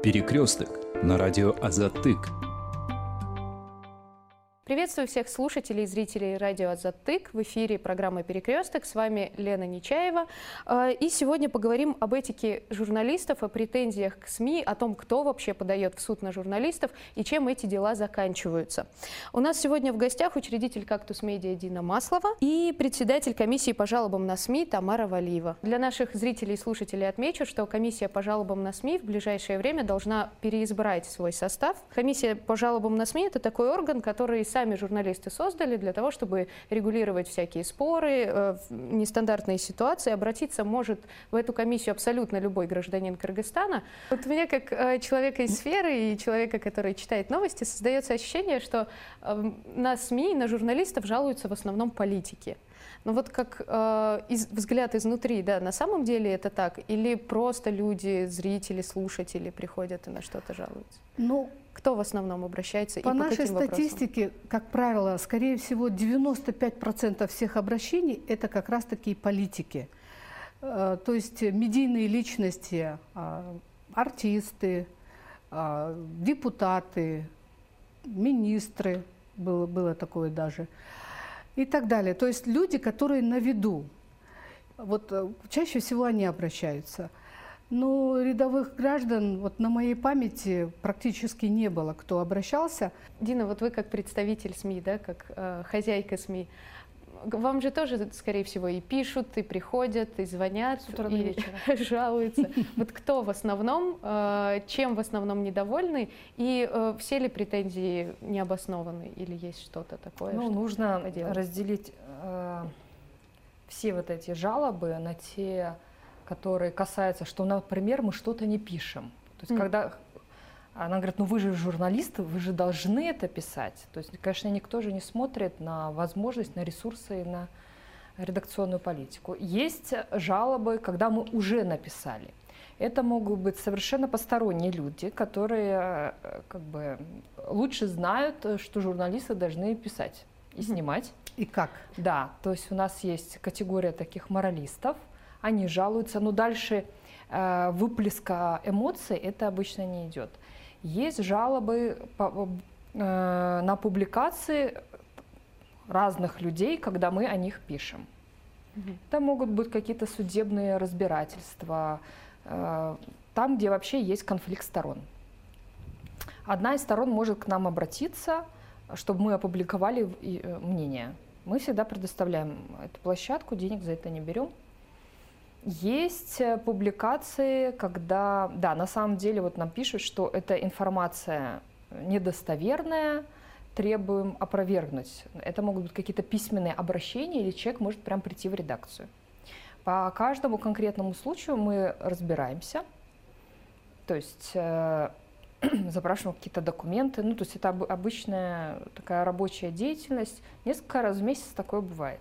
Перекресток на радио Азаттык. Приветствую всех слушателей и зрителей радио Азаттык. В эфире программы «Перекресток». С вами Лена Нечаева. И сегодня поговорим об этике журналистов, о претензиях к СМИ, о том, кто вообще подает в суд на журналистов и чем эти дела заканчиваются. У нас сегодня в гостях учредитель «Кактус Медиа» Дина Маслова и председатель комиссии по жалобам на СМИ Тамара Валиева. Для наших зрителей и слушателей отмечу, что комиссия по жалобам на СМИ в ближайшее время должна переизбрать свой состав. Комиссия по жалобам на СМИ – это такой орган, который сами журналисты создали для того, чтобы регулировать всякие споры, нестандартные ситуации. Обратиться может в эту комиссию абсолютно любой гражданин Кыргызстана. Вот у меня, как человека из сферы и человека, который читает новости, создается ощущение, что на СМИ, на журналистов жалуются в основном политики. Но вот как взгляд изнутри, да, на самом деле это так? Или просто люди, зрители, слушатели приходят и на что-то жалуются? Ну, кто в основном обращается и по по нашей каким вопросам? статистике, как правило, скорее всего, 95% всех обращений – это как раз-таки политики. То есть медийные личности, артисты, депутаты, министры, было такое даже, и так далее. То есть люди, которые на виду. Вот чаще всего они обращаются. Но рядовых граждан вот на моей памяти практически не было, кто обращался. Дина, вот вы как представитель СМИ, да, как хозяйка СМИ, вам же тоже, скорее всего, и пишут, и приходят, и звонят, и жалуются. Вот кто в основном, чем в основном недовольны, и все ли претензии необоснованы, или есть что-то такое? Ну, что нужно поделать? разделить все вот эти жалобы на те, которые касаются, что, например, мы что-то не пишем. То есть, когда она говорит, ну вы же журналисты, вы же должны это писать. То есть, конечно, никто же не смотрит на возможность, на ресурсы и на редакционную политику. Есть жалобы, когда мы уже написали. Это могут быть совершенно посторонние люди, которые как бы лучше знают, что журналисты должны писать и снимать. И как? Да, то есть у нас есть категория таких моралистов. Они жалуются, но дальше выплеска эмоций это обычно не идет. Есть жалобы на публикации разных людей, когда мы о них пишем. Это могут быть какие-то судебные разбирательства, там, где вообще есть конфликт сторон. Одна из сторон может к нам обратиться, чтобы мы опубликовали мнение. Мы всегда предоставляем эту площадку, денег за это не берем. Есть публикации, когда, да, на самом деле вот нам пишут, что эта информация недостоверная, требуем опровергнуть. Это могут быть какие-то письменные обращения, или человек может прям прийти в редакцию. По каждому конкретному случаю мы разбираемся, то есть запрашиваем какие-то документы, ну, то есть это обычная такая рабочая деятельность, несколько раз в месяц такое бывает.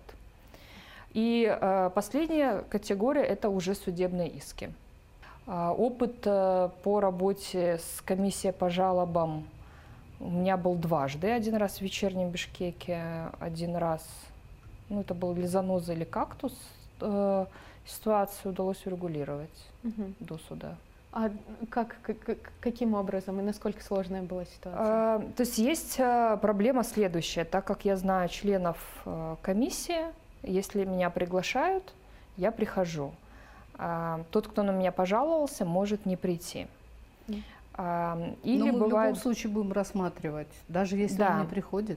И последняя категория – это уже судебные иски. Опыт по работе с комиссией по жалобам у меня был дважды. Один раз в вечернем Бишкеке, один раз, ну, это был или заноза, или кактус. Ситуацию удалось урегулировать до суда. А каким образом и насколько сложная была ситуация? То есть есть проблема следующая. Так как я знаю членов комиссии, если меня приглашают, я прихожу. Тот, кто на меня пожаловался, может не прийти. Или но мы бывает... в любом случае будем рассматривать, даже если он не приходит.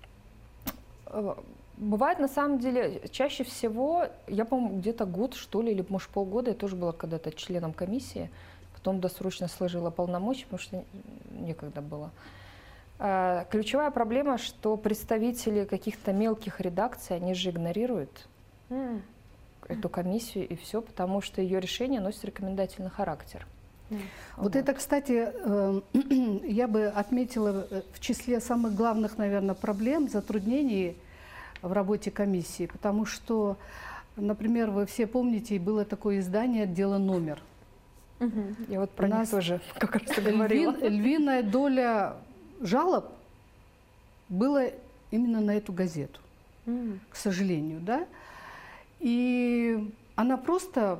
Бывает, на самом деле, чаще всего, я, по-моему, где-то год, что ли, или, может, полгода, я тоже была когда-то членом комиссии, потом досрочно сложила полномочия, потому что некогда было. Ключевая проблема, что представители каких-то мелких редакций, они же игнорируют эту комиссию и все, потому что ее решение носит рекомендательный характер. Вот это, кстати, я бы отметила в числе самых главных, наверное, проблем, затруднений в работе комиссии, потому что, например, вы все помните, было такое издание «Дело номер». Я вот про них тоже как раз и говорила. Львиная доля жалоб была именно на эту газету, к сожалению, да. И она просто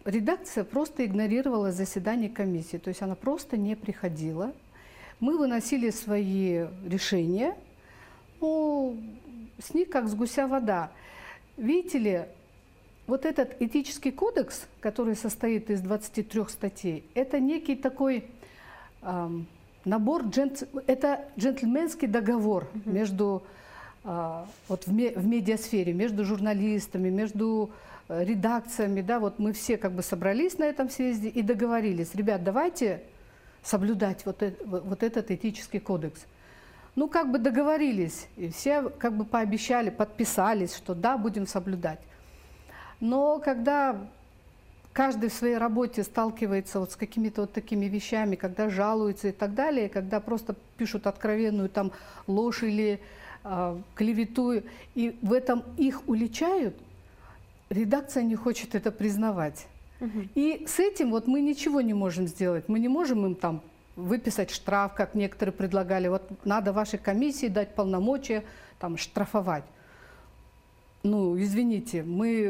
редакция просто игнорировала заседание комиссии, то есть она просто не приходила. Мы выносили свои решения, ну, с них как с гуся вода. Видите ли, вот этот этический кодекс, который состоит из 23 статей, это некий такой набор, это джентльменский договор между, вот в медиасфере, между журналистами, между редакциями. Да, вот мы все как бы собрались на этом съезде и договорились: ребят, давайте соблюдать вот этот этический кодекс. Ну, как бы договорились, и все как бы пообещали, подписались, что да, будем соблюдать. Но когда каждый в своей работе сталкивается вот с какими-то вот такими вещами, когда жалуются и так далее, когда просто пишут откровенную там ложь или клевету, и в этом их уличают, редакция не хочет это признавать. И с этим вот мы ничего не можем сделать. Мы не можем им там выписать штраф, как некоторые предлагали. Вот надо вашей комиссии дать полномочия там штрафовать. Ну, извините, мы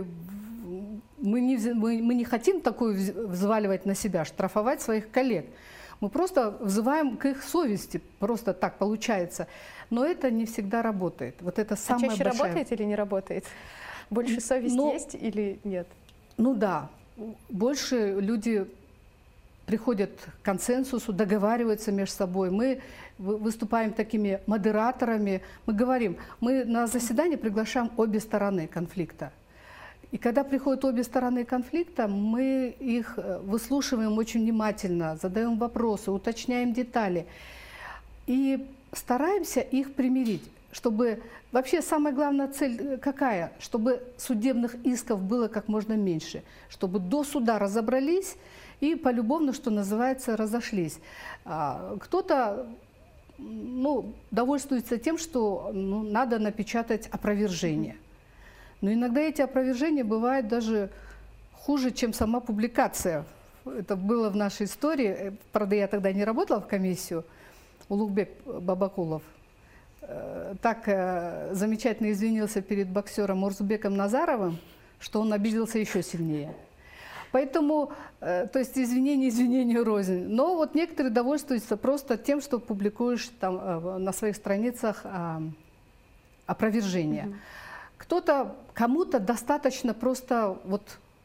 не хотим такое взваливать на себя, штрафовать своих коллег. Мы просто взываем к их совести, просто так получается. Но это не всегда работает. Вот это самое чаще большая... работает или не работает? Больше совесть есть или нет? Ну да, больше люди приходят к консенсусу, договариваются между собой. Мы выступаем такими модераторами. Мы говорим, мы на заседание приглашаем обе стороны конфликта. И когда приходят обе стороны конфликта, мы их выслушиваем очень внимательно, задаем вопросы, уточняем детали. И стараемся их примирить, чтобы... Вообще самая главная цель какая? Чтобы судебных исков было как можно меньше, чтобы до суда разобрались и полюбовно, что называется, разошлись. Кто-то довольствуется тем, что надо напечатать опровержение. Но иногда эти опровержения бывают даже хуже, чем сама публикация. Это было в нашей истории. Правда, я тогда не работала в комиссию. Улугбек Бабакулов так замечательно извинился перед боксером Урзубеком Назаровым, что он обиделся еще сильнее. Поэтому, то есть извинению рознь. Но вот некоторые довольствуются просто тем, что публикуешь там на своих страницах опровержение. Кому-то достаточно просто вот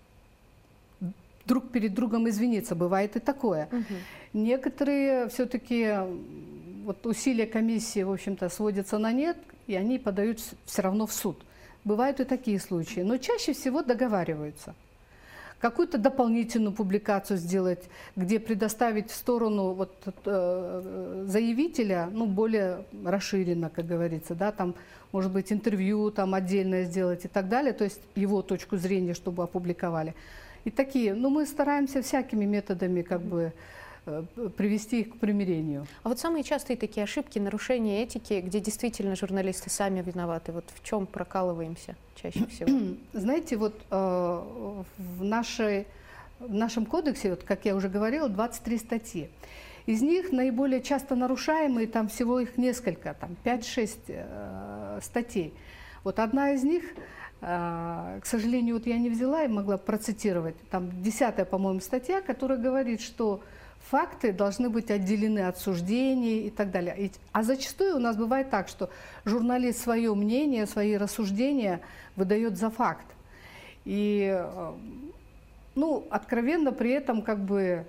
друг перед другом извиниться, бывает и такое. Некоторые все-таки вот усилия комиссии, в общем-то, сводятся на нет, и они подают все равно в суд. Бывают и такие случаи, но чаще всего договариваются. Какую-то дополнительную публикацию сделать, где предоставить в сторону вот, заявителя, более расширенно, как говорится, да, там, может быть, интервью там отдельное сделать и так далее, то есть его точку зрения, чтобы опубликовали. И такие, мы стараемся всякими методами как бы привести их к примирению. А вот самые частые такие ошибки, нарушения этики, где действительно журналисты сами виноваты, вот в чем прокалываемся чаще всего? Знаете, вот в нашем кодексе, вот, как я уже говорила, 23 статьи. Из них наиболее часто нарушаемые, там всего их несколько, там 5-6 статей. Вот одна из них, к сожалению, вот я не взяла и могла процитировать, там 10-я, по-моему, статья, которая говорит, что факты должны быть отделены от суждений и так далее. А зачастую у нас бывает так, что журналист свое мнение, свои рассуждения выдает за факт. И, откровенно при этом как бы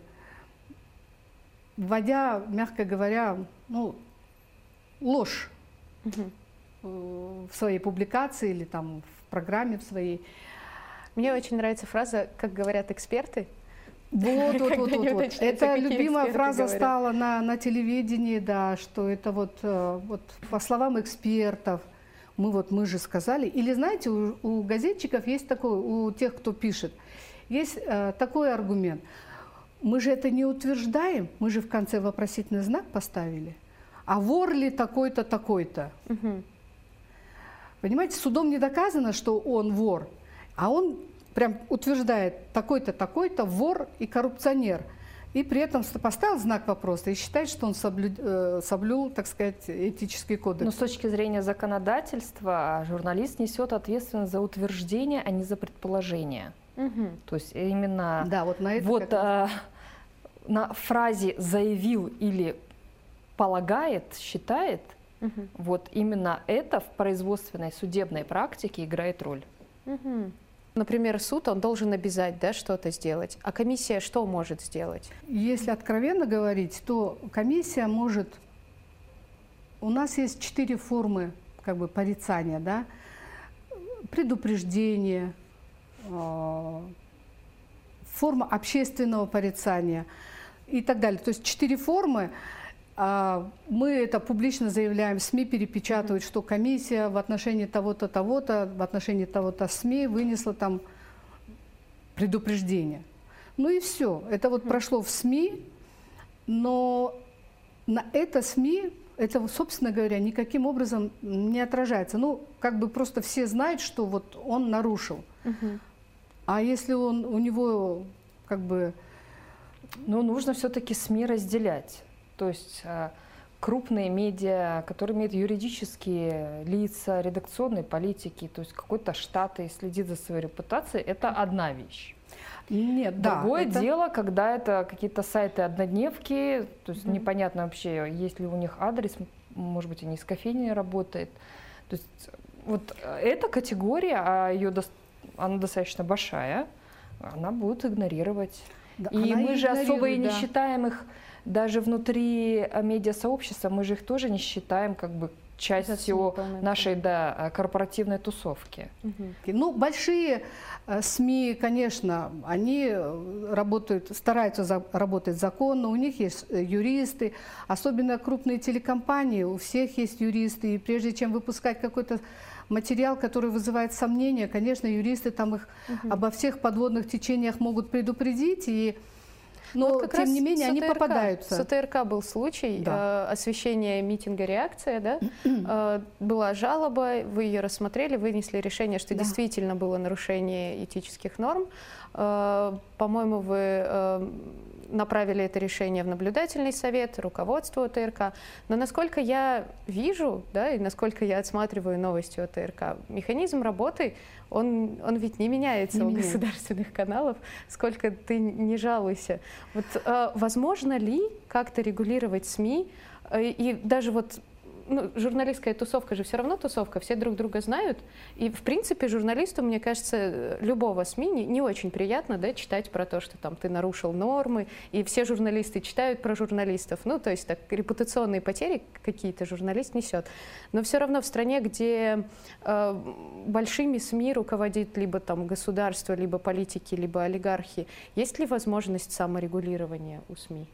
вводя, мягко говоря, ложь в своей публикации или там в программе в своей. Мне очень нравится фраза, как говорят эксперты. Вот. Это любимая фраза стала на телевидении, да, что это вот по словам экспертов, мы же сказали. Или знаете, у газетчиков есть такой, у тех, кто пишет, есть такой аргумент. Мы же это не утверждаем, мы же в конце вопросительный знак поставили. А вор ли такой-то, такой-то? Понимаете, судом не доказано, что он вор, а он прям утверждает такой-то, такой-то, вор и коррупционер. И при этом поставил знак вопроса и считает, что он соблюл, так сказать, этический кодекс. Но с точки зрения законодательства журналист несет ответственность за утверждение, а не за предположение. Мгм. То есть именно Да, вот на это вот как раз. на фразе «заявил» или «полагает», «считает», Мгм. вот именно это в производственной судебной практике играет роль. Мгм. Например, суд, он должен обязать, да, что-то сделать. А комиссия что может сделать? Если откровенно говорить, то комиссия может... У нас есть 4 формы как бы порицания, да? Предупреждение, форма общественного порицания и так далее. То есть 4 формы. Мы это публично заявляем, СМИ перепечатывают, что комиссия в отношении того-то, того-то, в отношении того-то СМИ вынесла там предупреждение. Ну и все. Это вот прошло в СМИ, но на это СМИ, это, собственно говоря, никаким образом не отражается. Ну, как бы просто все знают, что вот он нарушил. Мгм. А если у него как бы... Но нужно все-таки СМИ разделять. То есть крупные медиа, которые имеют юридические лица, редакционные политики, то есть какой-то штат и следит за своей репутацией, это одна вещь. Нет, да. Другое это- дело, когда это какие-то сайты-однодневки, то есть непонятно вообще, есть ли у них адрес, может быть, они из кофейни работают. То есть вот эта категория, она достаточно большая, она будет игнорировать. да, И она мы же особо и игнорирует, не да. считаем их даже внутри медиасообщества, мы же их тоже не считаем как бы частью полной нашей корпоративной тусовки. Мгм. Ну, большие СМИ, конечно, они работают, стараются работать законно, у них есть юристы, особенно крупные телекомпании, у всех есть юристы, и прежде чем выпускать какой-то материал, который вызывает сомнения, конечно, юристы там их обо всех подводных течениях могут предупредить, но Вот как тем раз не менее с они ОТРК. попадаются. С ОТРК был случай Да. освещения митинга «Реакция», да? Была жалоба, вы ее рассмотрели, вынесли решение, что Да. действительно было нарушение этических норм. По-моему, вы направили это решение в наблюдательный совет, руководство ОТРК. Но насколько я вижу, да, и насколько я отсматриваю новости ОТРК, механизм работы, он ведь не меняется Не у меняется. государственных каналов, сколько ты не жалуйся. Вот возможно ли как-то регулировать СМИ? И даже вот журналистская тусовка же все равно тусовка, все друг друга знают. И, в принципе, журналисту, мне кажется, любого СМИ не очень приятно, да, читать про то, что там ты нарушил нормы. И все журналисты читают про журналистов. Ну, то есть так, репутационные потери какие-то журналист несет. Но все равно в стране, где большими СМИ руководит либо там государство, либо политики, либо олигархи, есть ли возможность саморегулирования у СМИ?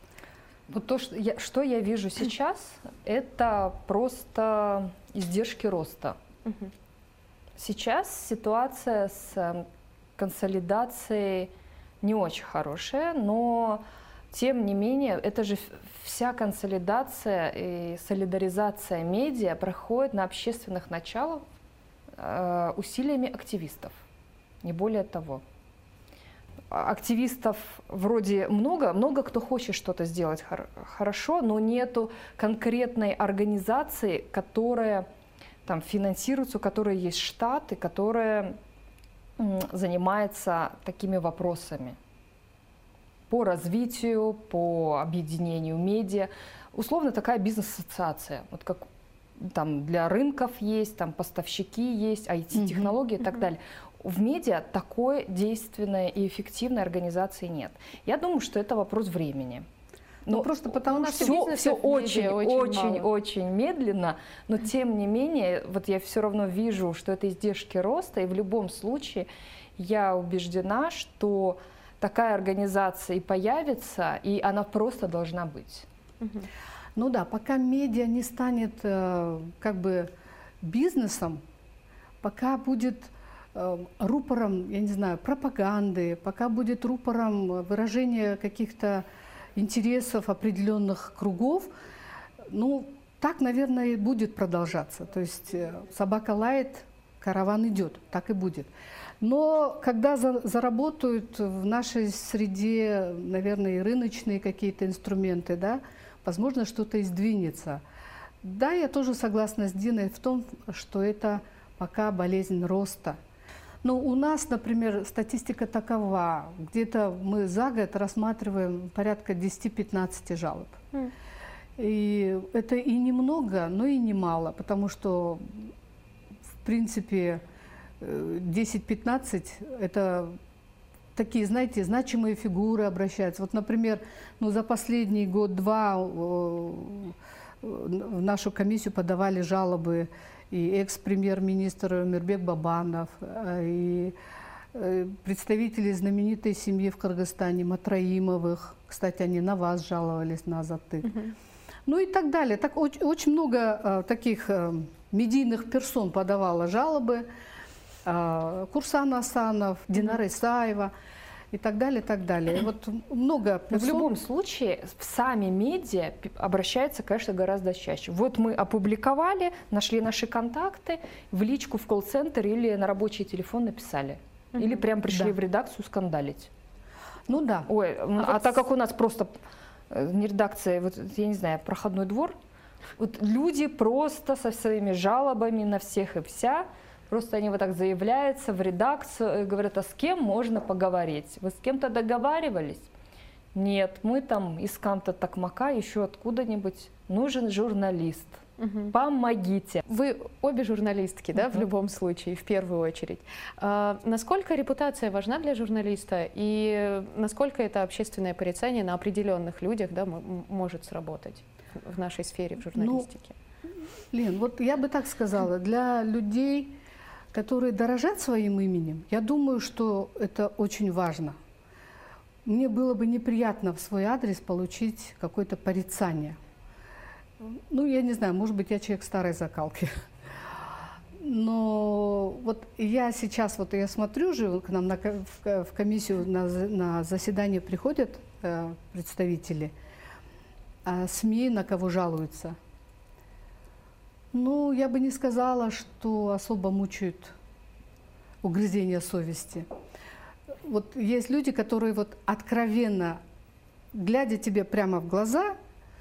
Вот то, что я вижу сейчас, это просто издержки роста. Мгм. Сейчас ситуация с консолидацией не очень хорошая, но тем не менее, это же вся консолидация и солидаризация медиа проходит на общественных началах усилиями активистов, не более того. Активистов вроде много кто хочет что-то сделать хорошо, но нету конкретной организации, которая там финансируется, у которой есть штат и которая занимается такими вопросами по развитию, по объединению медиа. Условно такая бизнес-ассоциация, вот как там для рынков есть, там поставщики есть, IT-технологии и так далее. В медиа такой действенной и эффективной организации нет. Я думаю, что это вопрос времени. Ну, просто потому что что бизнеса все в медиа очень мало. очень медленно, но тем не менее, вот я все равно вижу, что это издержки роста, и в любом случае я убеждена, что такая организация и появится, и она просто должна быть. Ну да, пока медиа не станет как бы бизнесом, пока будет рупором, я не знаю, пропаганды, пока будет рупором выражения каких-то интересов определенных кругов, ну, так, наверное, и будет продолжаться. То есть собака лает, караван идет, так и будет. Но когда заработают в нашей среде, наверное, и рыночные какие-то инструменты, да, возможно, что-то и сдвинется. Да, я тоже согласна с Диной в том, что это пока болезнь роста. Но у нас, например, статистика такова. Где-то мы за год рассматриваем порядка 10-15 жалоб. И это и немного, но и немало, потому что, в принципе, 10-15 – это такие, знаете, значимые фигуры обращаются. Вот, например, за последний год-два в нашу комиссию подавали жалобы и экс-премьер-министр Мирбек Бабанов, и представители знаменитой семьи в Кыргызстане Матраимовых. Кстати, они на вас жаловались, на Азаттык. Ну и так далее. Так, очень много таких медийных персон подавало жалобы. Курсан Асанов, Динара Исаева и так далее, и так далее. Вот много персон. В любом случае, в сами медиа обращаются, конечно, гораздо чаще. Вот мы опубликовали, нашли наши контакты, в личку в колл-центр или на рабочий телефон написали. Или прям пришли в редакцию скандалить. Ну да. Ой, так как у нас просто не редакция, вот, я не знаю, проходной двор, вот люди просто со своими жалобами на всех и вся, просто они вот так заявляются в редакцию и говорят, а с кем можно поговорить? Вы с кем-то договаривались? Нет, мы там из Канта Токмака, еще откуда-нибудь. Нужен журналист. Помогите. Вы обе журналистки, да, в любом случае, в первую очередь. Насколько репутация важна для журналиста и насколько это общественное порицание на определенных людях, да, может сработать в нашей сфере, в журналистике? Лен, вот я бы так сказала, для людей, которые дорожат своим именем, я думаю, что это очень важно. Мне было бы неприятно в свой адрес получить какое-то порицание. Ну, я не знаю, может быть, я человек старой закалки. Но вот я сейчас, вот я смотрю же, к нам в комиссию на заседание приходят представители, СМИ на кого жалуются. Ну, я бы не сказала, что особо мучают угрызения совести. Вот есть люди, которые вот откровенно, глядя тебе прямо в глаза,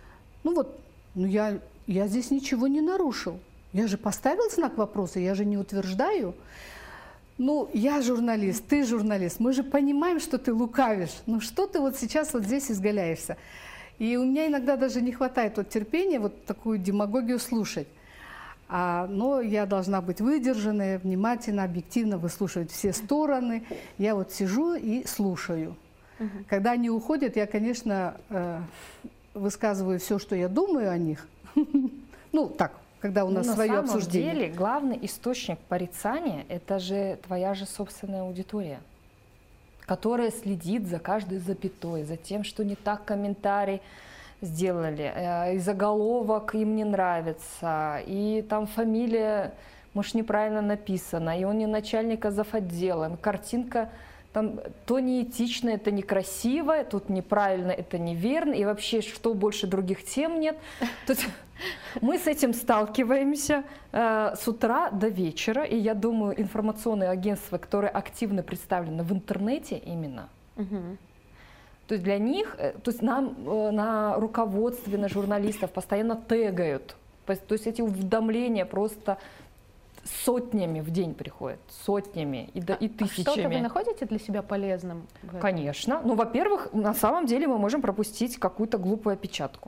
я здесь ничего не нарушил. Я же поставил знак вопроса, я же не утверждаю. Ну, я журналист, ты журналист, мы же понимаем, что ты лукавишь. Ну, что ты вот сейчас вот здесь изгаляешься? И у меня иногда даже не хватает вот терпения вот такую демагогию слушать. Но я должна быть выдержанной, внимательно, объективно выслушивать все стороны. Я вот сижу и слушаю. Когда они уходят, я, конечно, высказываю все, что я думаю о них. Ну, так, когда у нас свое обсуждение. На самом деле, главный источник порицания – это же твоя же собственная аудитория, которая следит за каждой запятой, за тем, что не так комментарий сделали, и заголовок им не нравится, и там фамилия, может, неправильно написана, и он не начальник, а завотделом, картинка там то неэтично, это некрасиво, тут неправильно, это неверно, и вообще, что больше других тем нет. Тут мы с этим сталкиваемся с утра до вечера, и я думаю, информационные агентства, которые активно представлены в интернете именно, то есть для них, то есть нам на руководстве, на журналистов постоянно тегают, то есть эти уведомления просто сотнями в день приходят, сотнями и тысячами. Что-то вы находите для себя полезным? Конечно. Ну, во-первых, на самом деле мы можем пропустить какую-то глупую опечатку.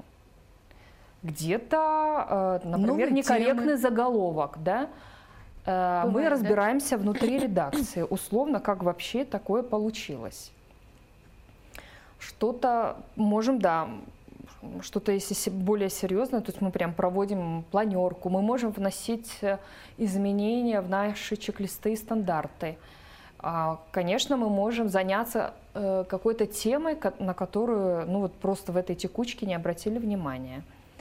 Где-то, например, некорректный заголовок, да? Бывает, мы разбираемся внутри редакции, условно, как вообще такое получилось. Что-то можем, да, что-то если более серьезное, то есть мы прям проводим планерку, мы можем вносить изменения в наши чек-листы и стандарты. Конечно, мы можем заняться какой-то темой, на которую ну, вот просто в этой текучке не обратили внимания.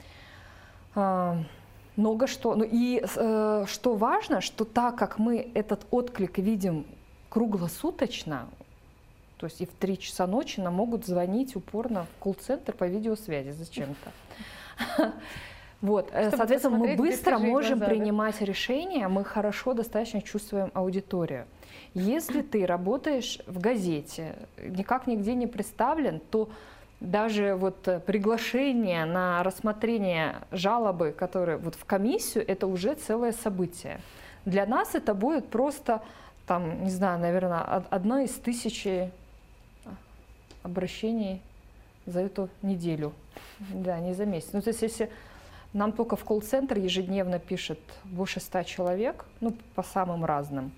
Много что. Ну и что важно, что так как мы этот отклик видим круглосуточно, то есть и в 3 часа ночи нам могут звонить упорно в колл-центр по видеосвязи зачем-то. Вот, соответственно, мы быстро можем принимать решения, мы хорошо достаточно чувствуем аудиторию. Если ты работаешь в газете, никак нигде не представлен, то даже вот приглашение на рассмотрение жалобы, которые вот в комиссию, это уже целое событие. Для нас это будет просто там, не знаю, наверное, одно из 1000 обращений за эту неделю, да, не за месяц. Ну, то есть если нам только в колл-центр ежедневно пишет больше 100 человек, ну, по самым разным,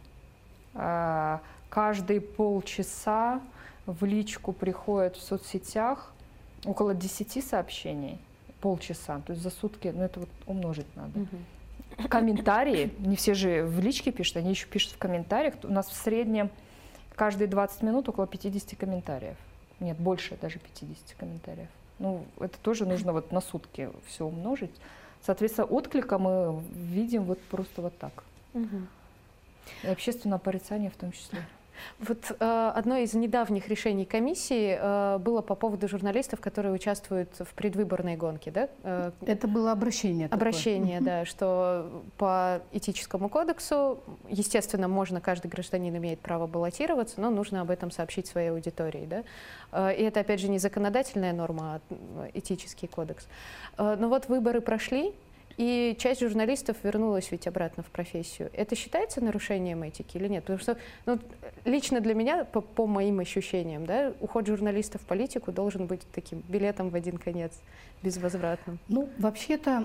каждые полчаса в личку приходит в соцсетях около 10 сообщений, полчаса, то есть за сутки, ну, это вот умножить надо. Комментарии, не все же в личке пишут, они еще пишут в комментариях. У нас в среднем каждые 20 минут около 50 комментариев. Нет, больше даже 50 комментариев. Ну, это тоже нужно вот на сутки все умножить. Соответственно, отклика мы видим вот просто вот так. И общественное порицание в том числе. Вот одно из недавних решений комиссии было по поводу журналистов, которые участвуют в предвыборной гонке, да? Это было обращение. Обращение, да, что по этическому кодексу, естественно, каждый гражданин имеет право баллотироваться, но нужно об этом сообщить своей аудитории, да? И это, опять же, не законодательная норма, а этический кодекс. Но вот выборы прошли, и часть журналистов вернулась ведь обратно в профессию. Это считается нарушением этики или нет? Потому что ну, лично для меня, по моим ощущениям, да, уход журналистов в политику должен быть таким билетом в один конец, безвозвратным. Ну, вообще-то,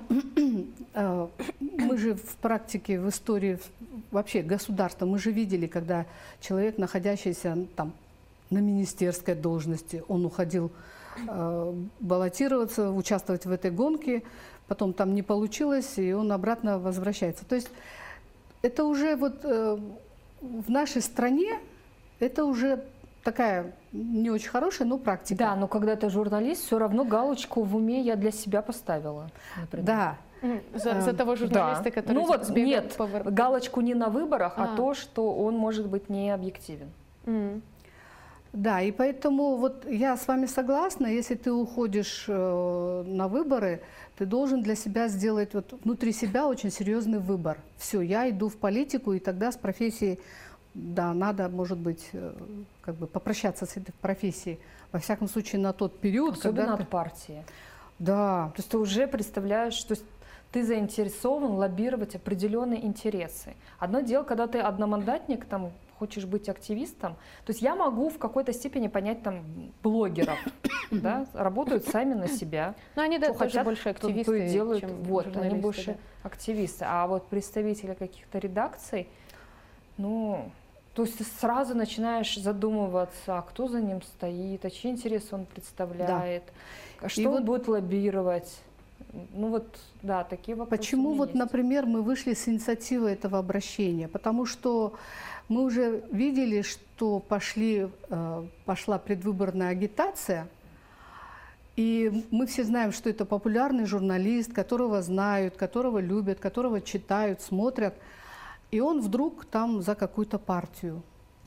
мы же в практике, в истории вообще государства, мы же видели, когда человек, находящийся там на министерской должности, он уходил баллотироваться, участвовать в этой гонке, потом там не получилось, и он обратно возвращается. То есть это уже вот в нашей стране, это уже такая не очень хорошая, но практика. Да, но когда ты журналист, все равно галочку в уме я для себя поставила, например. Да. За того журналиста, да. который ну вот сбегал нет, галочку не на выборах, а то, что он может быть не объективен. Да, и поэтому вот я с вами согласна, если ты уходишь на выборы, ты должен для себя сделать вот внутри себя очень серьезный выбор. Все, я иду в политику, и тогда с профессией, да, надо, может быть, как бы попрощаться с этой профессией. Во всяком случае, на тот период, особенно когда от партии. Да. То есть ты уже представляешь, что ты заинтересован лоббировать определенные интересы. Одно дело, когда ты одномандатник, там, хочешь быть активистом, то есть я могу в какой-то степени понять там блогеров, да, работают сами на себя. Но они, да, что тоже хотят, больше активисты, делают, чем вот, журналисты, они больше да. активисты. А вот представители каких-то редакций, ну, то есть ты сразу начинаешь задумываться, а кто за ним стоит, а чьи интересы он представляет, да. Что он будет лоббировать. Ну вот, да, такие вопросы. Почему вот, есть. например, мы вышли с инициативой этого обращения? Потому что мы уже видели, что пошла предвыборная агитация, и мы все знаем, что это популярный журналист, которого знают, которого любят, которого читают, смотрят, и он вдруг там за какую-то партию,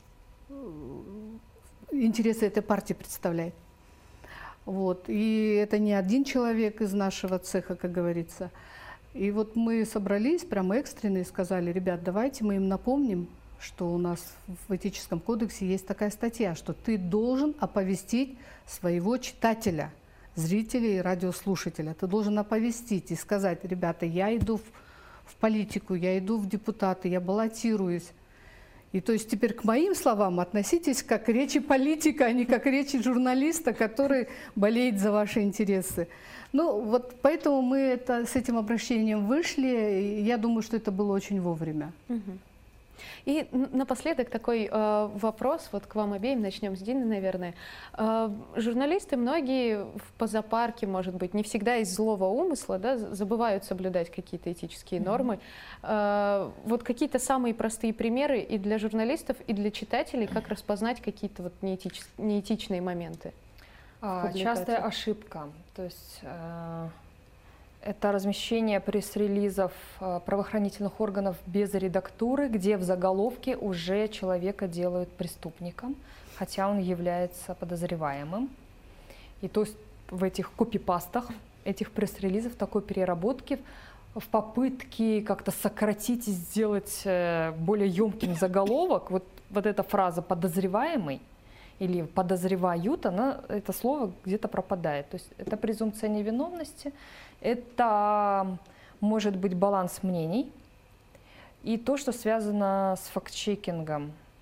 интересы этой партии представляет. Вот. И это не один человек из нашего цеха, как говорится. И вот мы собрались прямо экстренно и сказали: ребят, давайте мы им напомним, что у нас в этическом кодексе есть такая статья, что ты должен оповестить своего читателя, зрителя и радиослушателя. Ты должен оповестить и сказать: ребята, я иду в политику, я иду в депутаты, я баллотируюсь. И то есть теперь к моим словам относитесь как к речи политика, а не как к речи журналиста, который болеет за ваши интересы. Ну вот поэтому мы с этим обращением вышли, и я думаю, что это было очень вовремя. И напоследок такой вопрос вот к вам обеим, начнем с Дины, наверное. Журналисты многие в позапарке, может быть, не всегда из злого умысла, да, забывают соблюдать какие-то этические нормы. Вот какие-то самые простые примеры и для журналистов, и для читателей, как распознать какие-то вот неэтичные моменты? Частая ошибка. То есть это размещение пресс-релизов правоохранительных органов без редактуры, где в заголовке уже человека делают преступником, хотя он является подозреваемым. И то есть в этих копипастах этих пресс-релизов, такой переработки, в попытке как-то сократить и сделать более емким заголовок, вот эта фраза «подозреваемый» или «подозревают», это слово где-то пропадает. То есть это презумпция невиновности, это может быть баланс мнений и то, что связано с факт-чекингом.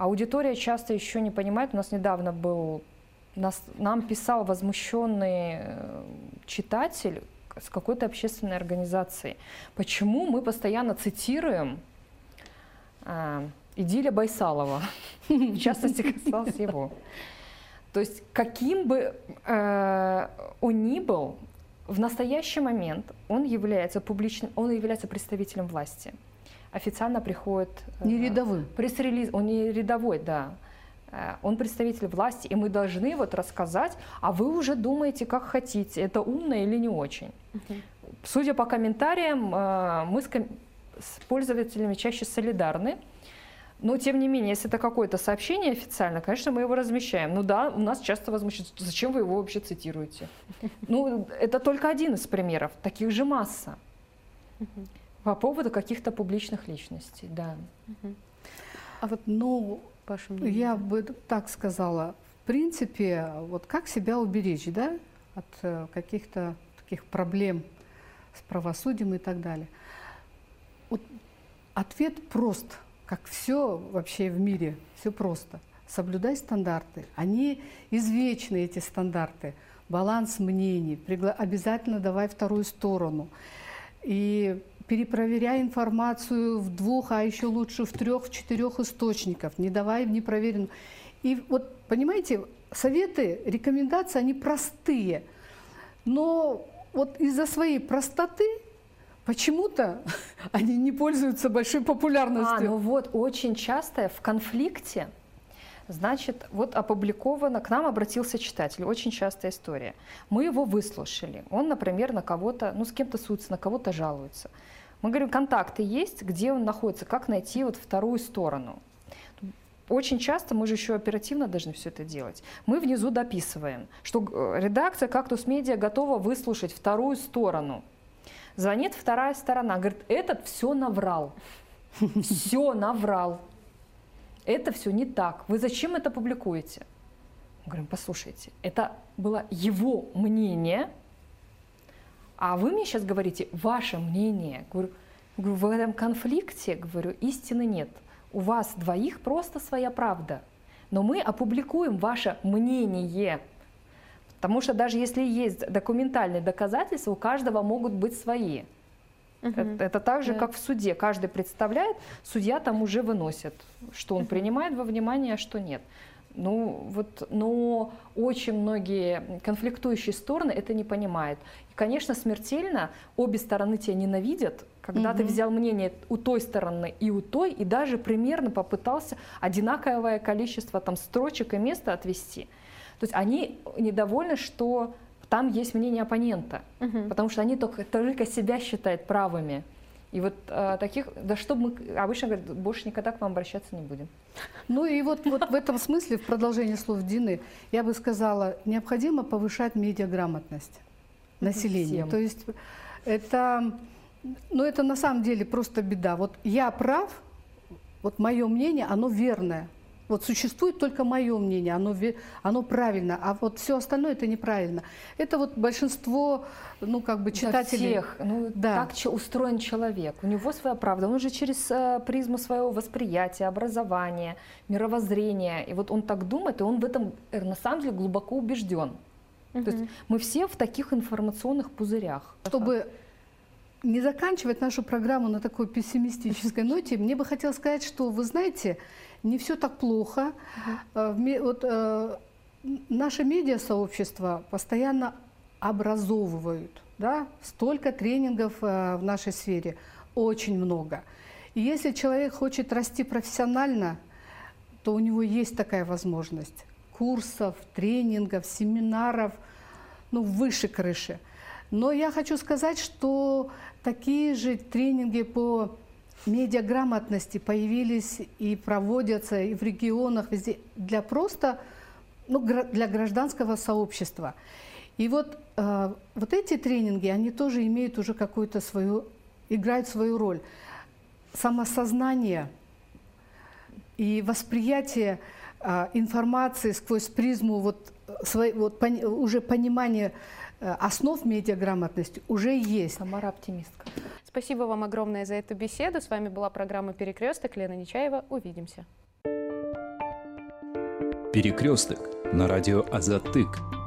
Аудитория часто еще не понимает. У нас недавно нам писал возмущенный читатель с какой-то общественной организации. Почему мы постоянно цитируем Идиля Байсалова? В частности, касалось его. То есть, каким бы он ни был, в настоящий момент он является представителем власти. Официально приходит Не рядовым. пресс-релиз, он не рядовой, да. Он представитель власти, и мы должны вот рассказать, а вы уже думаете, как хотите, это умно или не очень. Судя по комментариям, мы с пользователями чаще солидарны, но тем не менее, если это какое-то сообщение официально, конечно, мы его размещаем. Ну да, у нас часто возмущаются, зачем вы его вообще цитируете? Ну, это только один из примеров, таких же масса. По поводу каких-то публичных личностей, да. А вот, ну, Ваше мнение? я бы так сказала, в принципе, вот как себя уберечь, да, от каких-то таких проблем с правосудием и так далее. Вот ответ прост, как все вообще в мире, все просто. Соблюдай стандарты. Они извечны, эти стандарты. Баланс мнений, обязательно давай вторую сторону. И перепроверяй информацию в 2, а еще лучше в 3, в 4 источников. Не давай в непроверенную. И вот, понимаете, советы, рекомендации, они простые. Но вот из-за своей простоты почему-то они не пользуются большой популярностью. Ну вот, очень часто в конфликте, значит, вот опубликовано, к нам обратился читатель, очень частая история. Мы его выслушали, он, например, на кого-то, ну, с кем-то ссутся, на кого-то жалуется. Мы говорим, контакты есть, где он находится, как найти вот вторую сторону. Очень часто, мы же еще оперативно должны все это делать, мы внизу дописываем, что редакция «Кактус Медиа» готова выслушать вторую сторону. Звонит вторая сторона, говорит, этот все наврал, все наврал, это все не так, вы зачем это публикуете? Мы говорим, послушайте, это было его мнение, а вы мне сейчас говорите ваше мнение. Говорю, в этом конфликте, говорю, истины нет. У вас двоих просто своя правда. Но мы опубликуем ваше мнение. Потому что даже если есть документальные доказательства, у каждого могут быть свои. Это так же, как в суде. Каждый представляет, судья там уже выносит, что он принимает во внимание, а что нет. Ну, вот, но очень многие конфликтующие стороны это не понимают. И, конечно, смертельно обе стороны тебя ненавидят, когда ты взял мнение у той стороны и у той, и даже примерно попытался одинаковое количество там, строчек и места отвести. То есть они недовольны, что там есть мнение оппонента, потому что они только себя считают правыми. И вот таких, да чтобы мы обычно говорят, больше никогда к вам обращаться не будем. Ну и вот в этом смысле, в продолжении слов Дины, я бы сказала, необходимо повышать медиаграмотность населения. Всем. То есть это, ну это на самом деле просто беда. Вот я прав, вот мое мнение, оно верное. Вот существует только мое мнение, оно правильно, а вот все остальное это неправильно. Это вот большинство, ну как бы читателей. Для всех. Ну, да. Так устроен человек. У него своя правда. Он уже через призму своего восприятия, образования, мировоззрения. И вот он так думает, и он в этом на самом деле глубоко убежден. То есть мы все в таких информационных пузырях. Чтобы не заканчивать нашу программу на такой пессимистической ноте, мне бы хотелось сказать, что, вы знаете, не все так плохо. Вот, наше медиасообщество постоянно образовывают. Да? Столько тренингов в нашей сфере, очень много. И если человек хочет расти профессионально, то у него есть такая возможность. Курсов, тренингов, семинаров, ну, выше крыши. Но я хочу сказать, что такие же тренинги по медиаграмотности появились и проводятся и в регионах, везде, для просто, ну, для гражданского сообщества. И вот эти тренинги, они тоже имеют уже какую-то свою, играют свою роль. Самосознание и восприятие информации сквозь призму уже понимания основ медиаграмотности уже есть. Тамара оптимистка. Спасибо вам огромное за эту беседу. С вами была программа «Перекресток». Лена Нечаева. Увидимся. Перекресток на радио Азатык.